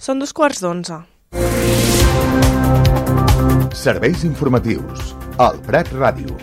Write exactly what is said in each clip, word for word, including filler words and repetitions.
Són dos quarts d'onze. Serveis informatius. Al Prat Ràdio.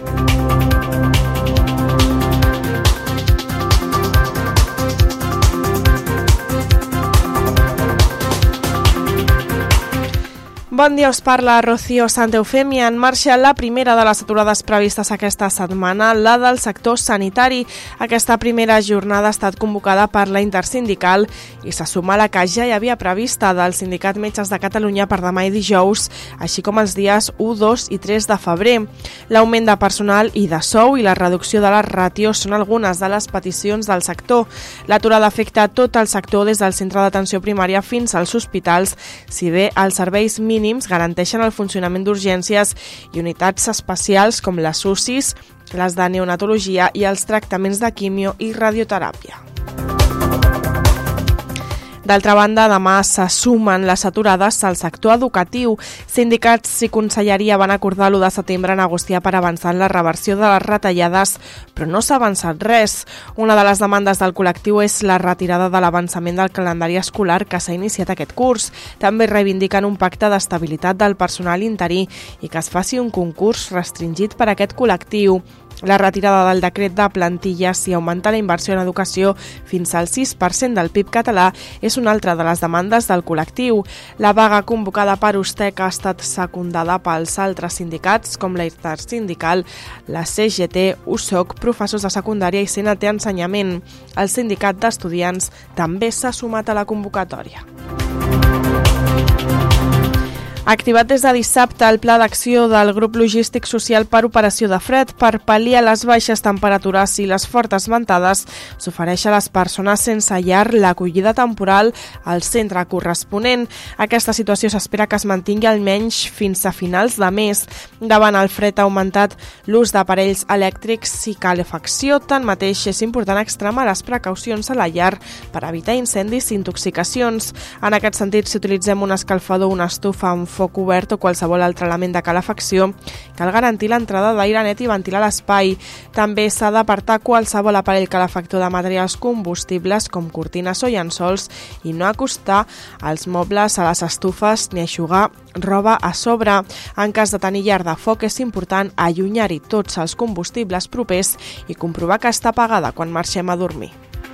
Bon dia, us parla Rocío Santeufemia. En marxa la primera de les aturades previstes aquesta setmana, la del sector sanitari. Aquesta primera jornada ha estat convocada per la Intersindical i se suma a la que ja hi havia prevista del Sindicat Metges de Catalunya per demà i dijous, així com els dies u, dos i tres de febrer. L'augment de personal i de sou i la reducció de les ràtios són algunes de les peticions del sector. L'aturada afecta tot el sector des del centre d'atenció primària fins als hospitals, si bé els serveis mínims garanteixen el funcionament d'urgències i unitats especials com les U C Is, les de neonatologia i els tractaments de quimio i radioteràpia. D'altra banda, demà se sumen les aturades al sector educatiu. Sindicats i Conselleria van acordar l'u de setembre negociar per avançar en la reversió de les retallades, però no s'ha avançat res. Una de les demandes del col·lectiu és la retirada de l'avançament del calendari escolar que s'ha iniciat aquest curs. També reivindiquen un pacte d'estabilitat del personal interí i que es faci un concurs restringit per a aquest col·lectiu. La retirada del decret de plantilles i augmentar la inversió en educació fins al sis per cent del P I B català és una altra de les demandes del col·lectiu. La vaga convocada per Ustec ha estat secundada pels altres sindicats com la Intersindical, la C G T, U S O C, professors de secundària i C N T Ensenyament. El sindicat d'estudiants també s'ha sumat a la convocatòria. Activat des de dissabte el pla d'acció del grup logístic social per operació de fred per pal·liar les baixes temperatures i les fortes ventades, s'ofereix a les persones sense llar l'acollida temporal al centre corresponent. Aquesta situació s'espera que es mantingui almenys fins a finals de mes. Davant el fred ha augmentat l'ús d'aparells elèctrics i calefacció. Tanmateix, és important extremar les precaucions a la llar per evitar incendis i intoxicacions. En aquest sentit, si utilitzem un escalfador o una estufa amb foc obert o qualsevol altre element de calefacció, cal garantir l'entrada d'aire net i ventilar l'espai. També s'ha d'apartar qualsevol aparell calefactor de materials combustibles com cortines o llençols i no acostar els mobles a les estufes ni eixugar roba a sobre. En cas de tenir llar de foc, és important allunyar-hi tots els combustibles propers i comprovar que està apagada quan marxem a dormir.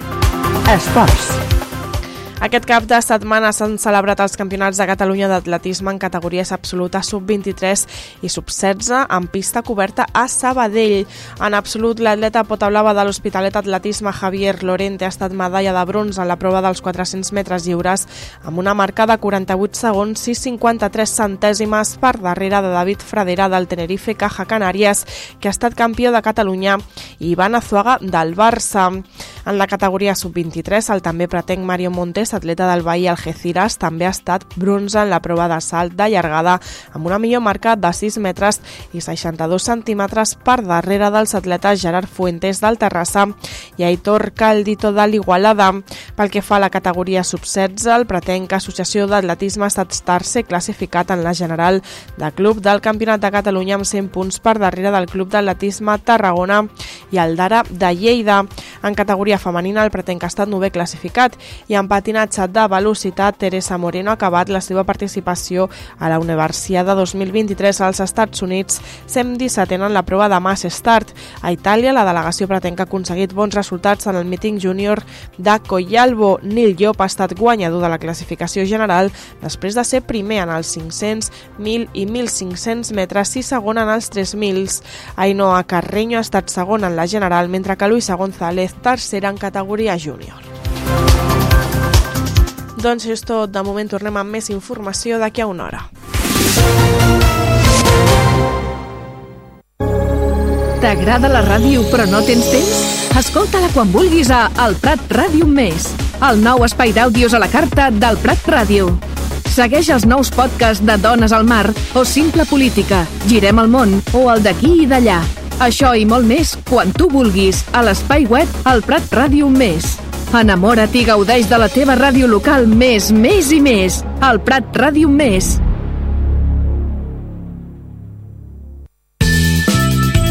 Esports. Aquest cap de setmana s'han celebrat els campionats de Catalunya d'atletisme en categories absolutes sub vint-i-tres i sub setze en pista coberta a Sabadell. En absolut, l'atleta potablava de l'Hospitalet Atletisme Javier Lorente ha estat medalla de bronze en la prova dels quatre-cents metres lliures amb una marca de quaranta-vuit segons i cinquanta-tres centèsimes per darrere de David Fradera del Tenerife Caja Canàries, que ha estat campió de Catalunya, i Ivan Azuaga del Barça. En la categoria sub vint-i-tres, el també pretenc Mario Montes, atleta del Bahia Algeciras, també ha estat bronze en la prova de salt de llargada amb una millor marca de sis metres i seixanta-dos centímetres per darrere dels atletes Gerard Fuentes del Terrassa i Aitor Caldito de l'Igualada. Pel que fa a la categoria sub setze, el pretenc Associació d'Atletisme ha estat tercer classificat en la general de club del Campionat de Catalunya amb cent punts per darrere del Club d'Atletisme Tarragona i el d'Ara de Lleida. En categoria femenina, el pretenc ha estat novè classificat i en patinatge de velocitat, Teresa Moreno ha acabat la seva participació a la Universiada dos mil vint-i-tres als Estats Units, sent dissetena en la prova de Mass Start. A Itàlia, la delegació pretenc ha aconseguit bons resultats en el míting júnior de Collalbo. Nil Llop ha estat guanyador de la classificació general després de ser primer en els cinc-cents, mil i mil cinc-cents metres i segon en els tres mil. Ainhoa Carreño ha estat segon en la general, mentre que Luisa González tercera en categoria júnior. Doncs és tot. De moment tornem amb més informació d'aquí a una hora. T'agrada la ràdio però no tens temps? Escolta-la quan vulguis a El Prat Ràdio Més, el nou espai d'àudios a la carta del Prat Ràdio. Segueix els nous podcasts de Dones al Mar o Simple Política, Girem el món o el d'aquí i d'allà. Això i molt més quan tu vulguis a l'espai web El Prat Ràdio Més. Enamora't i gaudeix de la teva ràdio local més, més i més. El Prat Ràdio Més.